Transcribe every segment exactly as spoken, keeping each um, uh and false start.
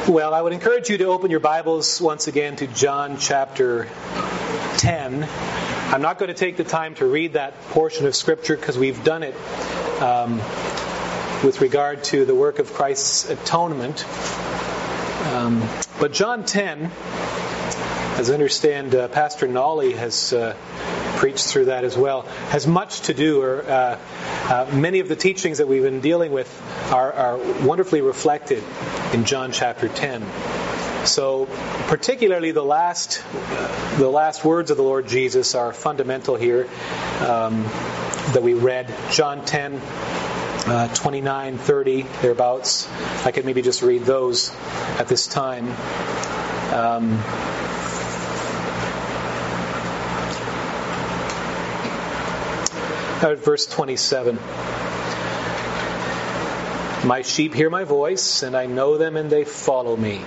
Well, I would encourage you to open your Bibles once again to John chapter ten. I'm not going to take the time to read that portion of Scripture because we've done it um, with regard to the work of Christ's atonement. Um, but John ten, as I understand, uh, Pastor Nolly has uh, preached through that as well, has much to do, or uh, uh, many of the teachings that we've been dealing with are, are wonderfully reflected in John chapter ten. So, particularly the last, the last words of the Lord Jesus are fundamental here um, that we read. John ten, uh, twenty-nine, thirty, thereabouts. I could maybe just read those at this time. Um, Verse twenty-seven. My sheep hear my voice, and I know them, and they follow me.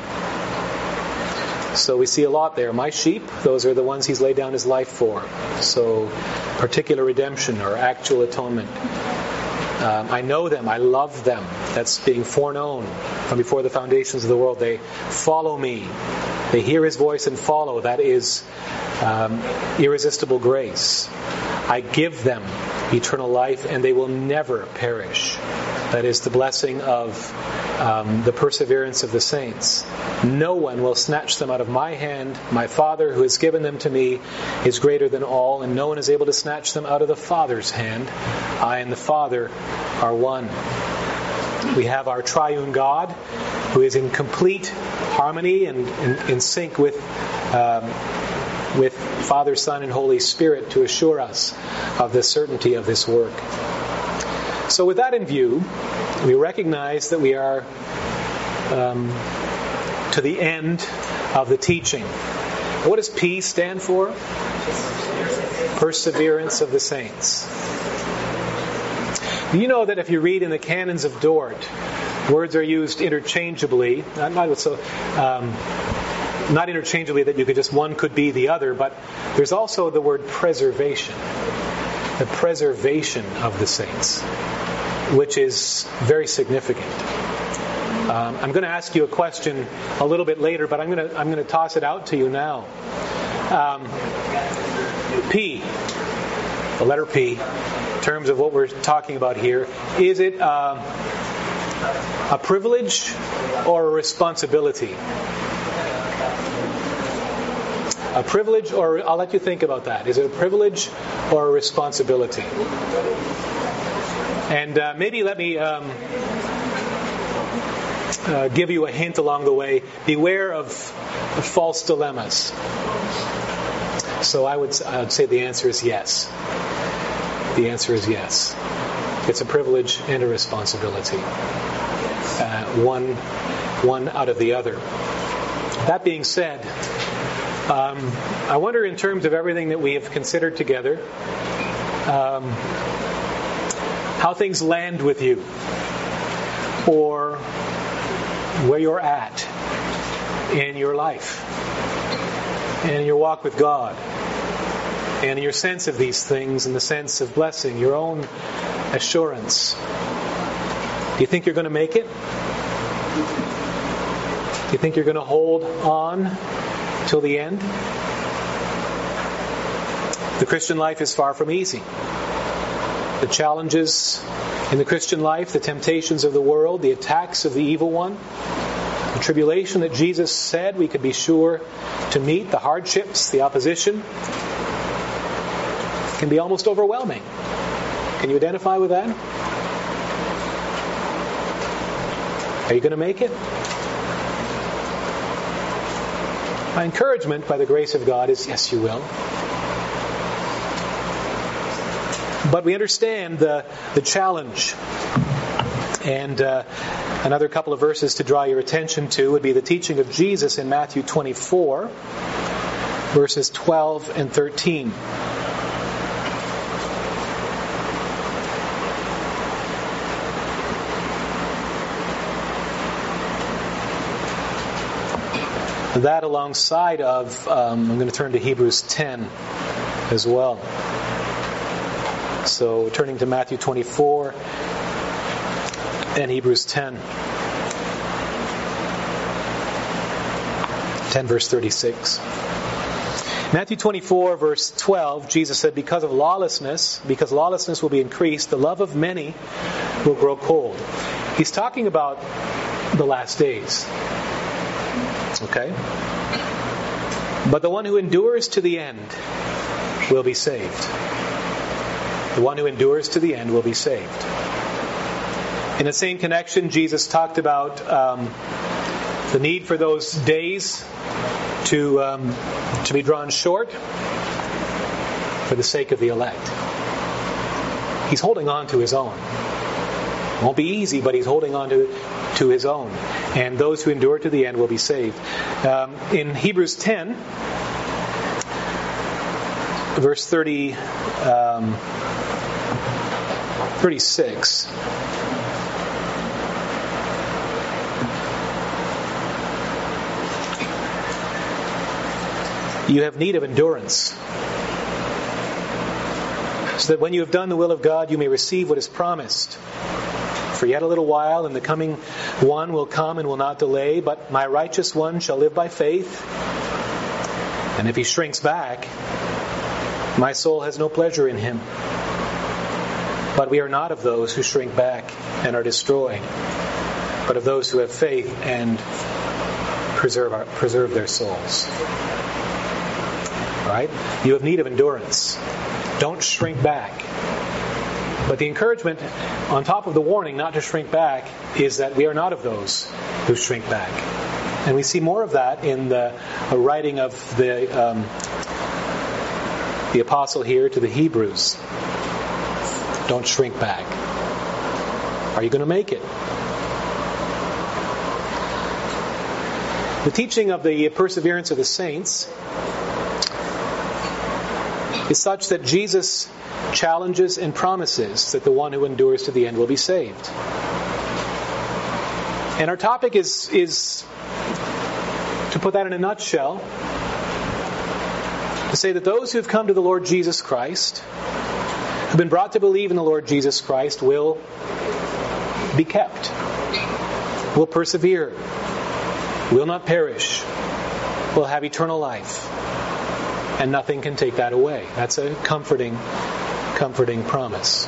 So we see a lot there. My sheep, those are the ones He's laid down His life for. So particular redemption or actual atonement. Um, I know them. I love them. That's being foreknown from before the foundations of the world. They follow me. They hear His voice and follow. That is um, irresistible grace. I give them eternal life, and they will never perish. That is the blessing of um, the perseverance of the saints. No one will snatch them out of my hand. My Father, who has given them to me, is greater than all, and no one is able to snatch them out of the Father's hand. I and the Father are one. We have our triune God, who is in complete harmony and in, in sync with um, with Father, Son, and Holy Spirit to assure us of the certainty of this work. So with that in view, we recognize that we are um, to the end of the teaching. What does P stand for? Perseverance of the saints. You know that if you read in the canons of Dort, words are used interchangeably. Not so... Um, Not interchangeably that you could just, one could be the other, but there's also the word preservation. The preservation of the saints, which is very significant. Um, I'm going to ask you a question a little bit later, but I'm going to I'm going to toss it out to you now. Um, P, the letter P, in terms of what we're talking about here, is it uh, a privilege or a responsibility? A privilege, or I'll let you think about that. Is it a privilege or a responsibility? And uh, maybe let me um, uh, give you a hint along the way. Beware of, of false dilemmas. So I would, I would say the answer is yes. The answer is yes. It's a privilege and a responsibility. Uh, one, one out of the other. That being said, Um, I wonder, in terms of everything that we have considered together, um, how things land with you, or where you're at in your life, and in your walk with God, and in your sense of these things, and the sense of blessing, your own assurance. Do you think you're going to make it? Do you think you're going to hold on till the end? The Christian life is far from easy. The challenges in the Christian life, the temptations of the world, the attacks of the evil one, the tribulation that Jesus said we could be sure to meet, the hardships, the opposition, can be almost overwhelming. Can you identify with that? Are you going to make it? My encouragement, by the grace of God, is yes, you will. But we understand the, the challenge. And uh, another couple of verses to draw your attention to would be the teaching of Jesus in Matthew twenty-four, verses twelve and thirteen. That alongside of, um, I'm going to turn to Hebrews ten as well. So turning to Matthew twenty-four and Hebrews ten. ten verse thirty-six. Matthew twenty-four verse twelve, Jesus said, because of lawlessness, because lawlessness will be increased, the love of many will grow cold. He's talking about the last days. Okay? But the one who endures to the end will be saved. The one who endures to the end will be saved. In the same connection, Jesus talked about um, the need for those days to um, to be drawn short for the sake of the elect. He's holding on to his own. It won't be easy, but he's holding on to, to his own. And those who endure to the end will be saved. Um, in Hebrews ten, verse thirty, um, thirty-six, you have need of endurance, so that when you have done the will of God, you may receive what is promised. For yet a little while, and the coming one will come and will not delay, but my righteous one shall live by faith. And if he shrinks back, my soul has no pleasure in him. But we are not of those who shrink back and are destroyed, but of those who have faith and preserve our, preserve their souls. Right? You have need of endurance. Don't shrink back. But the encouragement, on top of the warning not to shrink back, is that we are not of those who shrink back. And we see more of that in the writing of the um, the apostle here to the Hebrews. Don't shrink back. Are you going to make it? The teaching of the perseverance of the saints is such that Jesus challenges and promises that the one who endures to the end will be saved. And our topic is, is to put that in a nutshell, to say that those who have come to the Lord Jesus Christ, who've been brought to believe in the Lord Jesus Christ, will be kept, will persevere, will not perish, will have eternal life. And nothing can take that away. That's a comforting, comforting promise.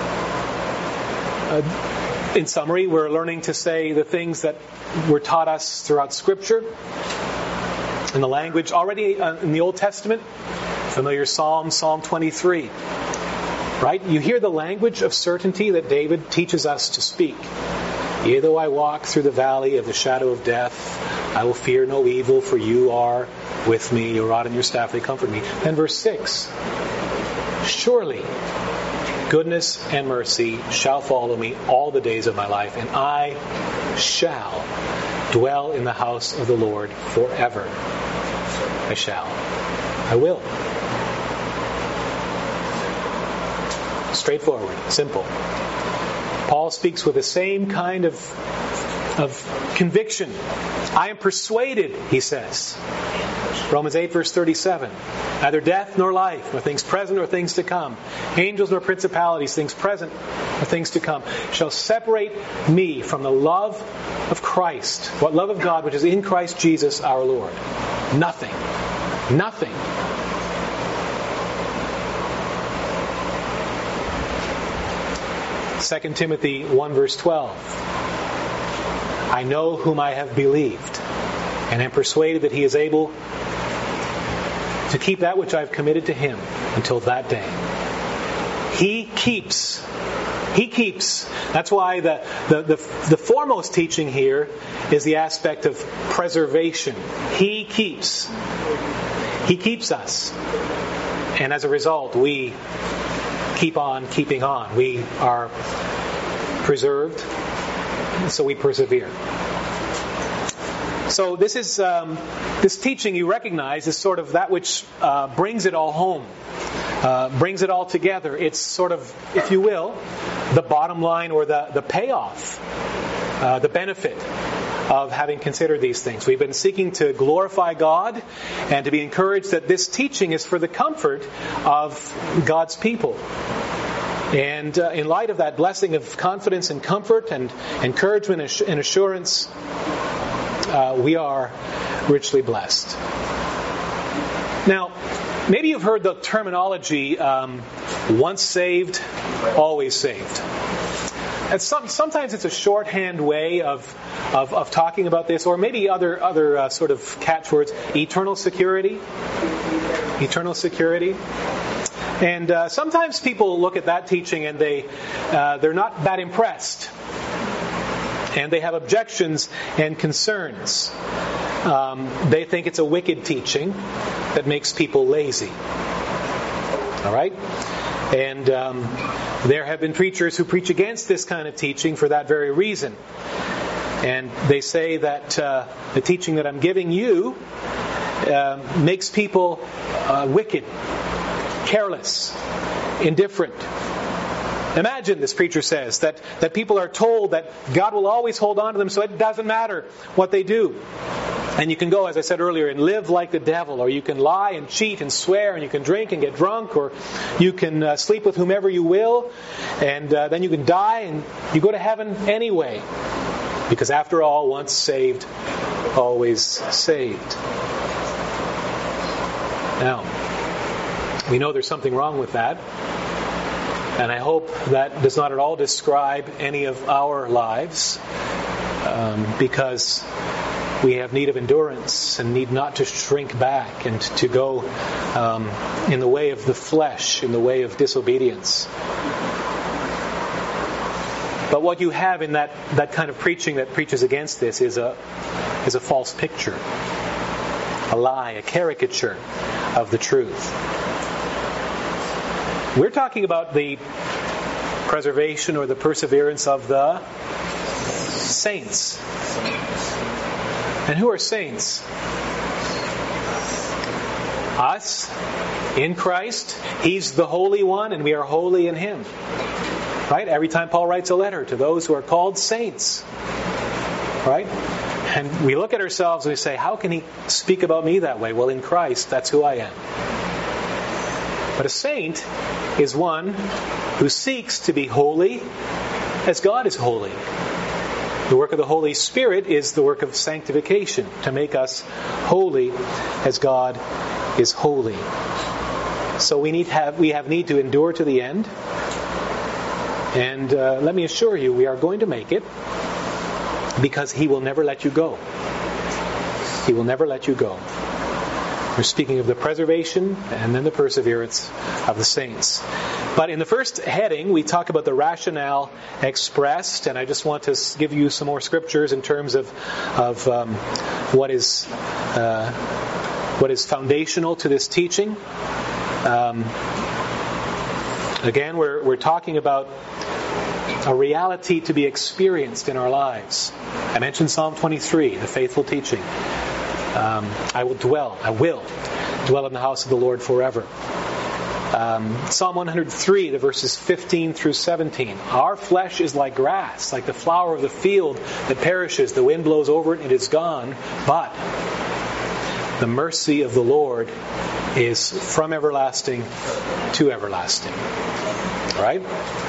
Uh, in summary, we're learning to say the things that were taught us throughout Scripture, in the language already uh, in the Old Testament, familiar Psalm, Psalm twenty-three. Right? You hear the language of certainty that David teaches us to speak. Yea, though I walk through the valley of the shadow of death, I will fear no evil, for you are with me. Your rod and your staff, they comfort me. Then verse six. Surely goodness and mercy shall follow me all the days of my life, and I shall dwell in the house of the Lord forever. I shall. I will. Straightforward. Simple. Paul speaks with the same kind of, of conviction. I am persuaded, he says. Romans eight verse thirty-seven. Neither death nor life, nor things present nor things to come, angels nor principalities, things present or things to come, shall separate me from the love of Christ. What love of God which is in Christ Jesus our Lord? Nothing. Nothing. Second Timothy one verse twelve. I know whom I have believed, and am persuaded that he is able to keep that which I have committed to him until that day. He keeps. He keeps. That's why the, the, the, the foremost teaching here is the aspect of preservation. He keeps. He keeps us. And as a result, we keep on keeping on. We are preserved, so we persevere. So this is um, this teaching you recognize is sort of that which uh, brings it all home, uh, brings it all together. It's sort of, if you will, the bottom line or the the payoff, uh, the benefit of having considered these things. We've been seeking to glorify God and to be encouraged that this teaching is for the comfort of God's people. And uh, in light of that blessing of confidence and comfort and encouragement and assurance, uh, we are richly blessed. Now, maybe you've heard the terminology, um, once saved, always saved. And some, sometimes it's a shorthand way of, of, of talking about this, or maybe other, other uh, sort of catchwords. Eternal security. Eternal security. And uh, sometimes people look at that teaching and they, uh, they're not that impressed. And they have objections and concerns. Um, they think it's a wicked teaching that makes people lazy. All right? And um, there have been preachers who preach against this kind of teaching for that very reason. And they say that uh, the teaching that I'm giving you uh, makes people uh, wicked, careless, indifferent. Imagine, this preacher says, that, that people are told that God will always hold on to them, so it doesn't matter what they do. And you can go, as I said earlier, and live like the devil, or you can lie and cheat and swear, and you can drink and get drunk, or you can uh, sleep with whomever you will, and uh, then you can die and you go to heaven anyway. Because after all, once saved, always saved. Now, we know there's something wrong with that. And I hope that does not at all describe any of our lives, um, because we have need of endurance and need not to shrink back and to go um, in the way of the flesh, in the way of disobedience. But what you have in that, that kind of preaching that preaches against this is a is a false picture, a lie, a caricature of the truth. We're talking about the preservation or the perseverance of the saints. And who are saints? Us, in Christ. He's the Holy One, and we are holy in Him. Right? Every time Paul writes a letter to those who are called saints. Right? And we look at ourselves and we say, how can he speak about me that way? Well, in Christ, that's who I am. But a saint is one who seeks to be holy as God is holy. The work of the Holy Spirit is the work of sanctification, to make us holy as God is holy. So we need have we have need to endure to the end. And uh, let me assure you, we are going to make it, because He will never let you go. He will never let you go. We're speaking of the preservation and then the perseverance of the saints. But in the first heading, we talk about the rationale expressed, and I just want to give you some more scriptures in terms of of um, what is uh, what is foundational to this teaching. Um, again, we're we're talking about a reality to be experienced in our lives. I mentioned Psalm twenty-three, the faithful teaching. Um, I will dwell, I will dwell in the house of the Lord forever. Um, Psalm one hundred three, the verses fifteen through seventeen. Our flesh is like grass, like the flower of the field that perishes. The wind blows over it, it is gone. But the mercy of the Lord is from everlasting to everlasting. Right?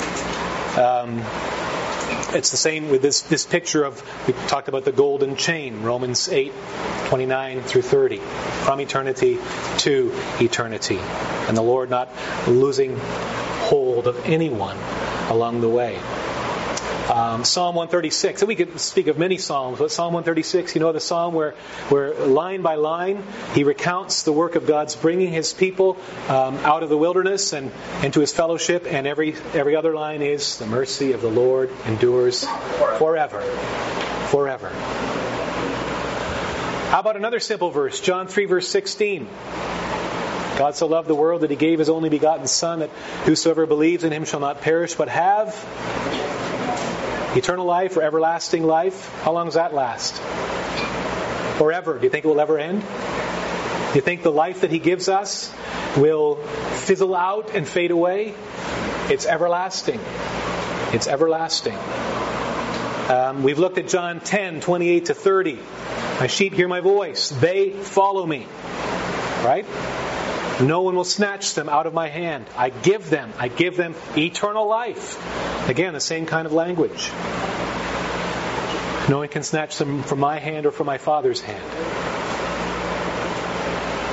Um, it's the same with this, this picture of, we talked about the golden chain, Romans eight, twenty-nine through thirty. From eternity to eternity. And the Lord not losing hold of anyone along the way. Um, Psalm one thirty-six. And we could speak of many psalms, but Psalm one thirty-six, you know the psalm where, where line by line he recounts the work of God's bringing His people um, out of the wilderness and into His fellowship, and every every other line is the mercy of the Lord endures forever. Forever. How about another simple verse? John three, verse sixteen. God so loved the world that He gave His only begotten Son, that whosoever believes in Him shall not perish but have eternal life or everlasting life. How long does that last? Forever. Do you think it will ever end? Do you think the life that He gives us will fizzle out and fade away? It's everlasting. It's everlasting. Um, we've looked at John ten, twenty-eight to thirty. My sheep hear my voice. They follow me. Right? No one will snatch them out of my hand. I give them, I give them eternal life. Again, the same kind of language. No one can snatch them from my hand or from my Father's hand.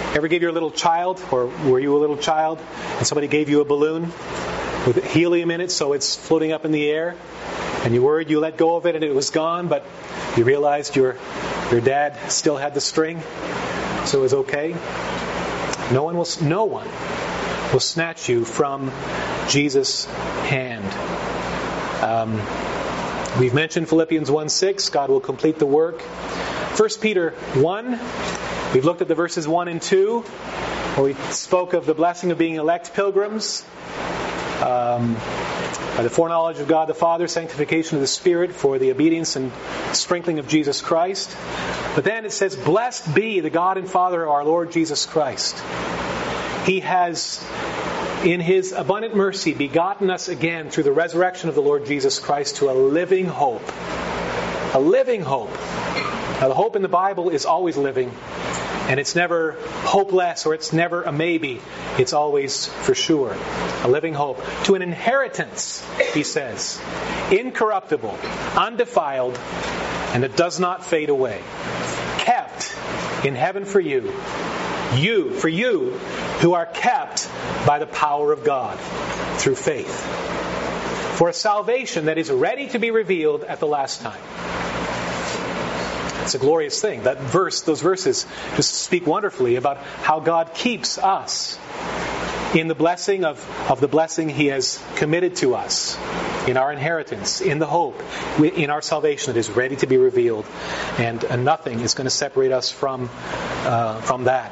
Ever give your little child, or were you a little child, and somebody gave you a balloon with helium in it so it's floating up in the air, and you worried you let go of it and it was gone, but you realized your your dad still had the string, so it was okay? No one will, no one will snatch you from Jesus' hand. Um, we've mentioned Philippians one six, God will complete the work. First Peter one, we've looked at the verses one and two, where we spoke of the blessing of being elect pilgrims. Um, by the foreknowledge of God the Father, sanctification of the Spirit, for the obedience and sprinkling of Jesus Christ. But then it says, blessed be the God and Father of our Lord Jesus Christ. He has, in His abundant mercy, begotten us again through the resurrection of the Lord Jesus Christ to a living hope. A living hope. Now, the hope in the Bible is always living, and it's never hopeless, or it's never a maybe. It's always for sure. A living hope. To an inheritance, he says, incorruptible, undefiled, and it does not fade away. Kept in heaven for you. You, for you, who are kept by the power of God through faith. For a salvation that is ready to be revealed at the last time. It's a glorious thing. That verse, those verses just speak wonderfully about how God keeps us in the blessing of, of the blessing He has committed to us, in our inheritance, in the hope, in our salvation that is ready to be revealed, and, and nothing is going to separate us from uh, from that.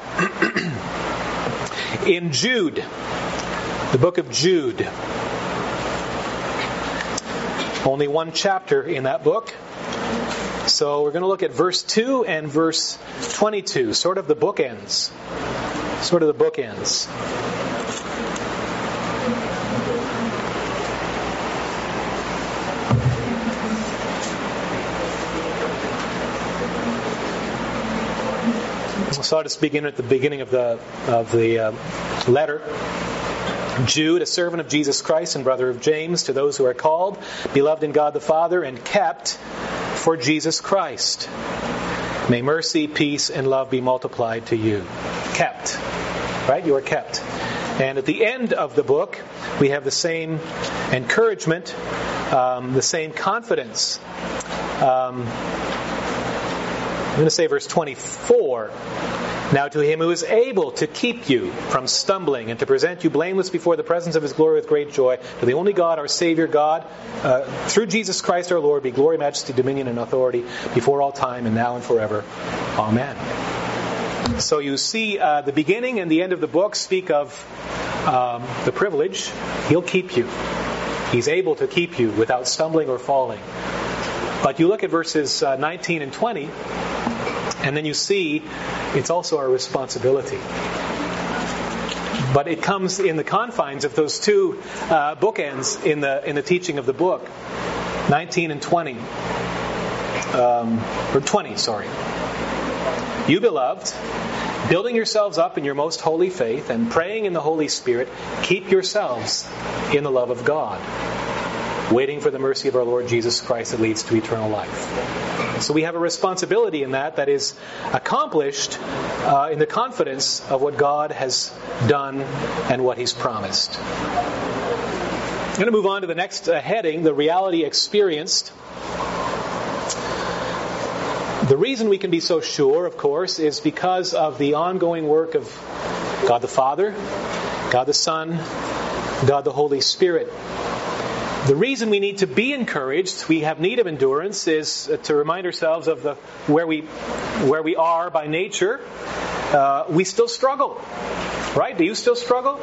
In Jude, the book of Jude, only one chapter in that book. So we're going to look at verse two and verse twenty-two, sort of the bookends. Sort of the bookends. So I'll just begin at the beginning of the of the uh, letter. Jude, a servant of Jesus Christ and brother of James, to those who are called, beloved in God the Father, and kept for Jesus Christ. May mercy, peace, and love be multiplied to you. Kept. Right? You are kept. And at the end of the book, we have the same encouragement, um, the same confidence. Um, I'm going to say verse twenty-four. Now to Him who is able to keep you from stumbling and to present you blameless before the presence of His glory with great joy, to the only God, our Savior God, uh, through Jesus Christ our Lord, be glory, majesty, dominion, and authority before all time and now and forever. Amen. So you see uh, the beginning and the end of the book speak of um, the privilege. He'll keep you. He's able to keep you without stumbling or falling. But you look at verses uh, nineteen and twenty, and then you see it's also our responsibility. But it comes in the confines of those two uh, bookends in the in the teaching of the book, nineteen and twenty, um, or twenty, sorry. You beloved, building yourselves up in your most holy faith and praying in the Holy Spirit, keep yourselves in the love of God, waiting for the mercy of our Lord Jesus Christ that leads to eternal life. So we have a responsibility in that that is accomplished uh, in the confidence of what God has done and what He's promised. I'm going to move on to the next uh, heading, the reality experienced. The reason we can be so sure, of course, is because of the ongoing work of God the Father, God the Son, God the Holy Spirit. The reason we need to be encouraged, we have need of endurance, is to remind ourselves of the where we where we are by nature. Uh, we still struggle, right? Do you still struggle?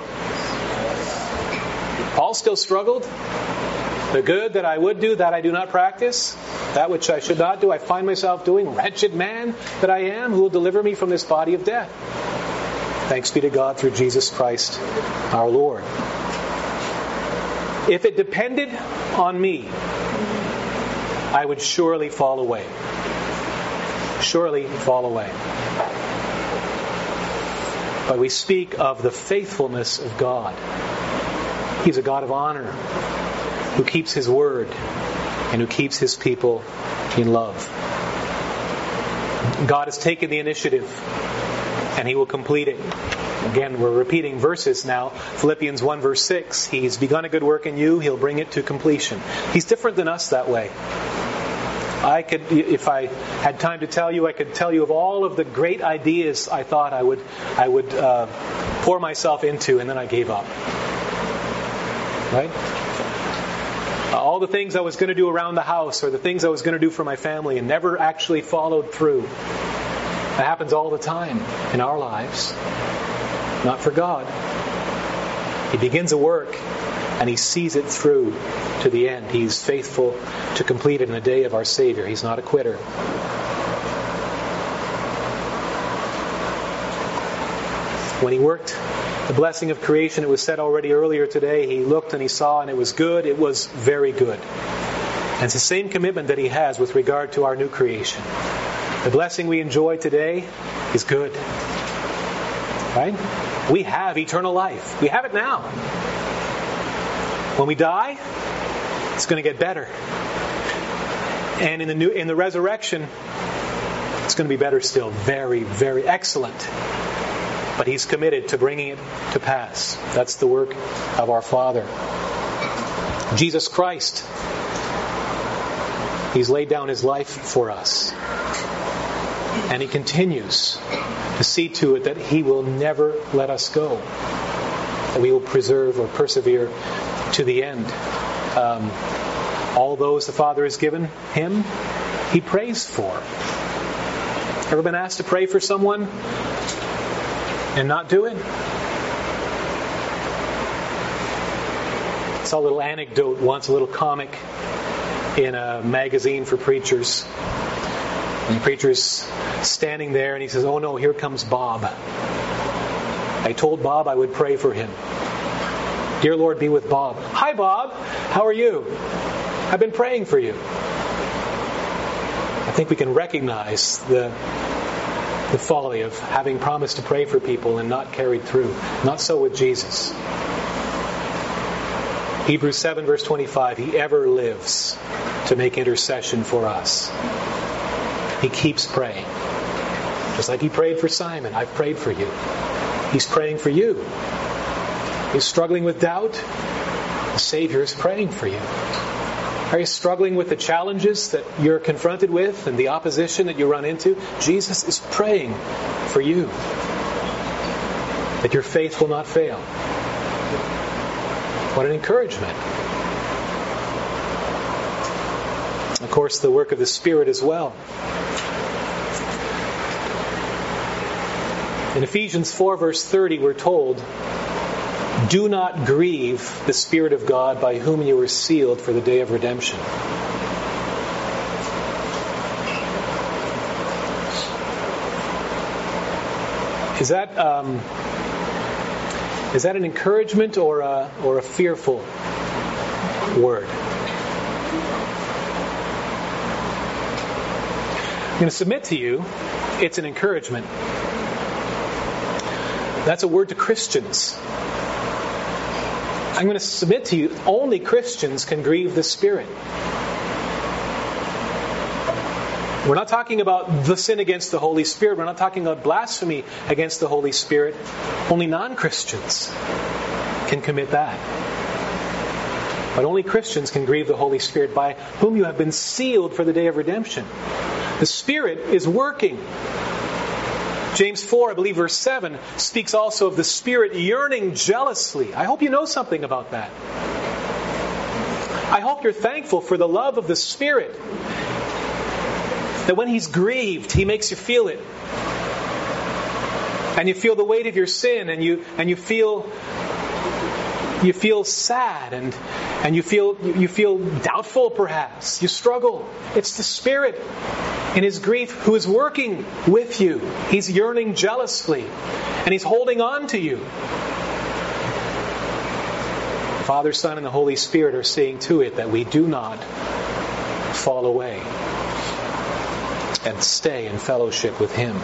Paul still struggled. The good that I would do, that I do not practice. That which I should not do, I find myself doing. Wretched man that I am, who will deliver me from this body of death? Thanks be to God through Jesus Christ our Lord. If it depended on me, I would surely fall away. Surely fall away. But we speak of the faithfulness of God. He's a God of honor, who keeps His word and who keeps His people in love. God has taken the initiative and He will complete it. Again, we're repeating verses now. Philippians one verse six. He's begun a good work in you, He'll bring it to completion. He's different than us that way. I could, if I had time to tell you, I could tell you of all of the great ideas I thought I would, I would uh, pour myself into, and then I gave up. Right? Uh, all the things I was going to do around the house, or the things I was going to do for my family, and never actually followed through. That happens all the time in our lives. Not for God. He begins a work, and He sees it through to the end. He's faithful to complete it in the day of our Savior. He's not a quitter. When He worked the blessing of creation, it was said already earlier today, He looked and He saw and it was good. It was very good. And it's the same commitment that He has with regard to our new creation. The blessing we enjoy today is good. Right? We have eternal life. We have it now. When we die, it's going to get better. And in the new, in the resurrection, it's going to be better still. Very, very excellent. But He's committed to bringing it to pass. That's the work of our Father. Jesus Christ, He's laid down His life for us. And He continues to see to it that He will never let us go. That we will preserve or persevere to the end. Um, all those the Father has given Him, He prays for. Ever been asked to pray for someone and not do it? I saw a little anecdote once, a little comic in a magazine for preachers. And the preacher's standing there and he says, "Oh no, here comes Bob. I told Bob I would pray for him. Dear Lord, be with Bob." "Hi Bob, how are you? I've been praying for you." I think we can recognize the the folly of having promised to pray for people and not carried through. Not so with Jesus. Hebrews seven verse twenty-five, He ever lives to make intercession for us. He keeps praying. Just like He prayed for Simon, I've prayed for you. He's praying for you. You're struggling with doubt? The Savior is praying for you. Are you struggling with the challenges that you're confronted with and the opposition that you run into? Jesus is praying for you. That your faith will not fail. What an encouragement. Of course, the work of the Spirit as well. In Ephesians four verse thirty we're told, "Do not grieve the Spirit of God by whom you were sealed for the day of redemption." Is that um, is that an encouragement or a or a fearful word? I'm going to submit to you, it's an encouragement. That's a word to Christians. I'm going to submit to you, only Christians can grieve the Spirit. We're not talking about the sin against the Holy Spirit. We're not talking about blasphemy against the Holy Spirit. Only non-Christians can commit that. But only Christians can grieve the Holy Spirit, by whom you have been sealed for the day of redemption. The Spirit is working. James four, I believe verse seven, speaks also of the Spirit yearning jealously. I hope you know something about that. I hope you're thankful for the love of the Spirit. That when He's grieved, He makes you feel it. And you feel the weight of your sin, and you and you feel you feel sad, and and you feel you feel doubtful perhaps. You struggle. It's the Spirit in His grief who is working with you. He's yearning jealously, and He's holding on to you. Father, Son, and the Holy Spirit are seeing to it that we do not fall away and stay in fellowship with Him.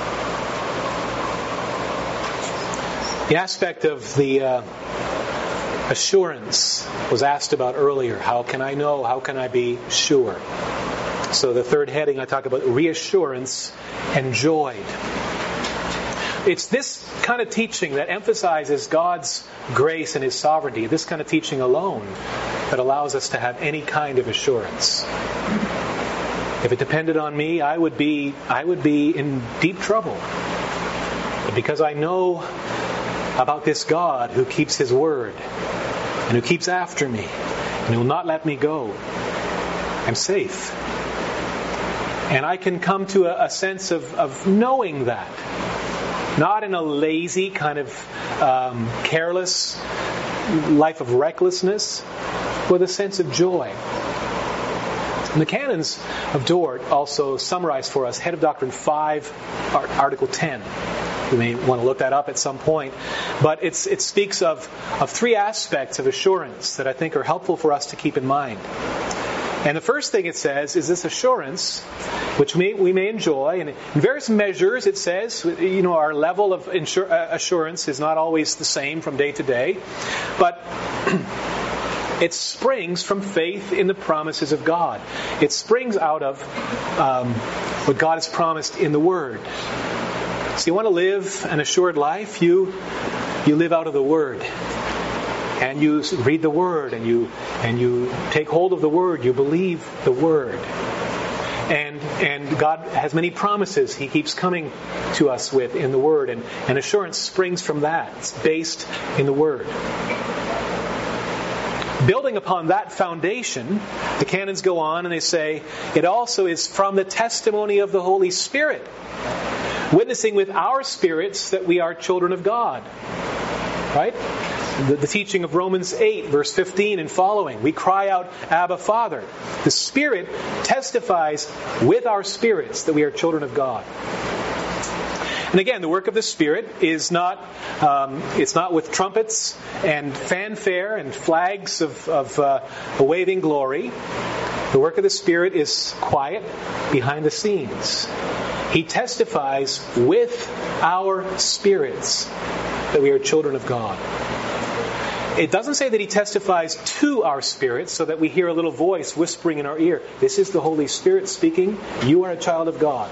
The aspect of the uh, assurance was asked about earlier. How can I know? How can I be sure? So the third heading, I talk about reassurance enjoyed. it's this kind of teaching that emphasizes God's grace and His sovereignty, this kind of teaching alone, that allows us to have any kind of assurance. If it depended on me, I would be I would be in deep trouble. But because I know about this God who keeps His word and who keeps after me and who will not let me go, I'm safe. And I can come to a, a sense of, of knowing that. Not in a lazy, kind of um, careless life of recklessness, with a sense of joy. And the canons of Dort also summarize for us Head of Doctrine five, Article ten. You may want to look that up at some point. But it's, it speaks of, of three aspects of assurance that I think are helpful for us to keep in mind. And the first thing it says is this assurance, which we, we may enjoy. And in various measures, it says, you know, our level of insur- uh, assurance is not always the same from day to day. But it springs from faith in the promises of God. It springs out of um, what God has promised in the Word. So you want to live an assured life? You you live out of the Word. And you read the Word, and you and you take hold of the Word. You believe the Word. And and God has many promises He keeps coming to us with in the Word. And, and assurance springs from that. It's based in the Word. Building upon that foundation, the canons go on and they say, it also is from the testimony of the Holy Spirit, witnessing with our spirits that we are children of God. Right? The, the teaching of Romans eight, verse fifteen and following. We cry out, Abba, Father. The Spirit testifies with our spirits that we are children of God. And again, the work of the Spirit is not um, it's not with trumpets and fanfare and flags of, of uh, a waving glory. The work of the Spirit is quiet, behind the scenes. He testifies with our spirits that we are children of God. It doesn't say that He testifies to our spirits so that we hear a little voice whispering in our ear, this is the Holy Spirit speaking, you are a child of God.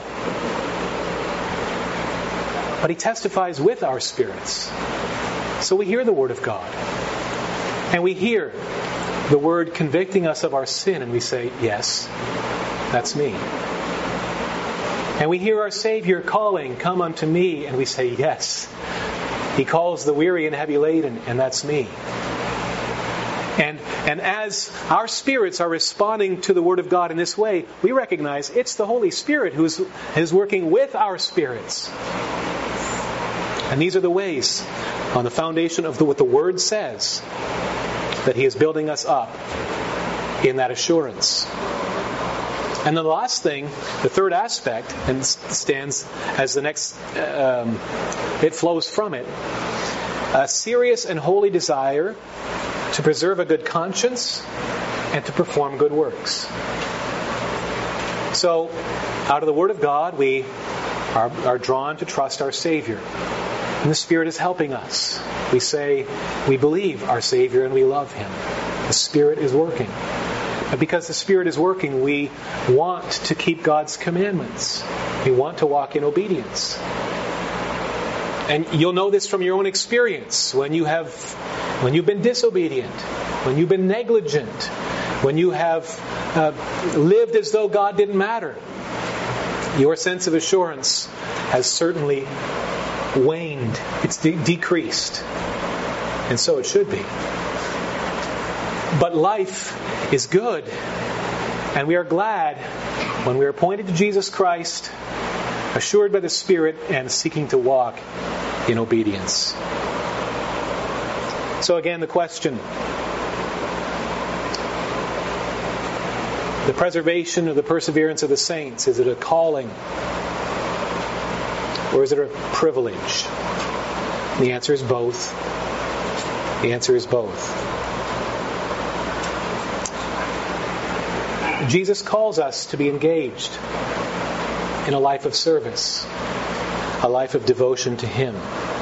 But He testifies with our spirits. So we hear the Word of God. And we hear the Word convicting us of our sin, and we say, yes, that's me. And we hear our Savior calling, come unto me, and we say, yes. He calls the weary and heavy laden, and that's me. And and as our spirits are responding to the Word of God in this way, we recognize it's the Holy Spirit who is, is working with our spirits. And these are the ways, on the foundation of the, what the Word says, that He is building us up in that assurance. And then the last thing, the third aspect, and stands as the next, um, it flows from it, a serious and holy desire to preserve a good conscience and to perform good works. So, out of the Word of God, we are, are drawn to trust our Savior. And the Spirit is helping us. We say, we believe our Savior and we love Him. The Spirit is working. And because the Spirit is working, we want to keep God's commandments. We want to walk in obedience. And you'll know this from your own experience. When you have, when you've been disobedient, when you've been negligent, when you have uh, lived as though God didn't matter, your sense of assurance has certainly waned. It's de- decreased. And so it should be. But life is good. And we are glad when we are pointed to Jesus Christ, assured by the Spirit, and seeking to walk in obedience. So again, the question. The preservation or the perseverance of the saints, is it a calling? Or is it a privilege? The answer is both. The answer is both. Jesus calls us to be engaged in a life of service, a life of devotion to Him.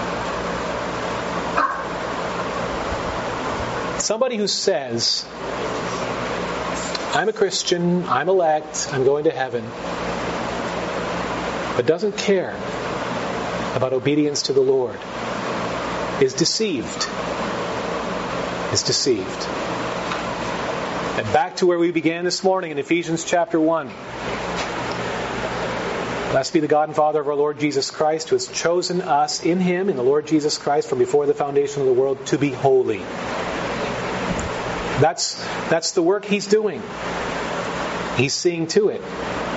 Somebody who says, I'm a Christian, I'm elect, I'm going to heaven, but doesn't care about obedience to the Lord is deceived. Is deceived. And back to where we began this morning in Ephesians chapter one. Blessed be the God and Father of our Lord Jesus Christ, who has chosen us in Him, in the Lord Jesus Christ, from before the foundation of the world, to be holy. That's, that's the work He's doing. He's seeing to it.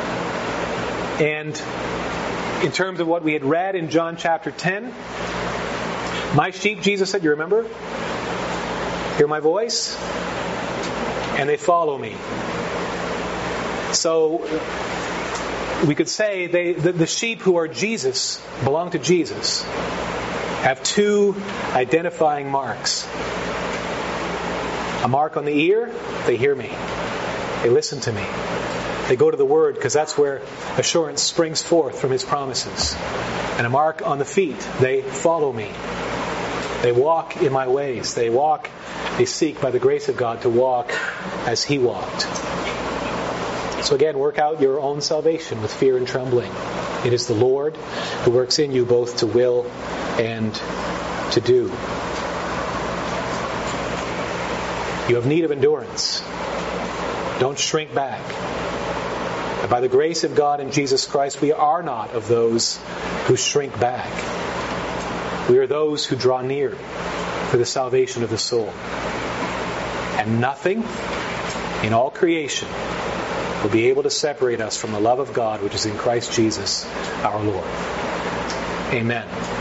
And in terms of what we had read in John chapter ten, my sheep, Jesus said, you remember? Hear my voice, and they follow me. So we could say they, the, the sheep who are Jesus, belong to Jesus, have two identifying marks. A mark on the ear, they hear me. They listen to me. They go to the Word because that's where assurance springs forth from His promises. And a mark on the feet, they follow me. They walk in my ways. They walk, they seek by the grace of God to walk as He walked. So again, work out your own salvation with fear and trembling. It is the Lord who works in you both to will and to do. You have need of endurance. Don't shrink back. And by the grace of God in Jesus Christ, we are not of those who shrink back. We are those who draw near for the salvation of the soul. And nothing in all creation will be able to separate us from the love of God which is in Christ Jesus our Lord. Amen.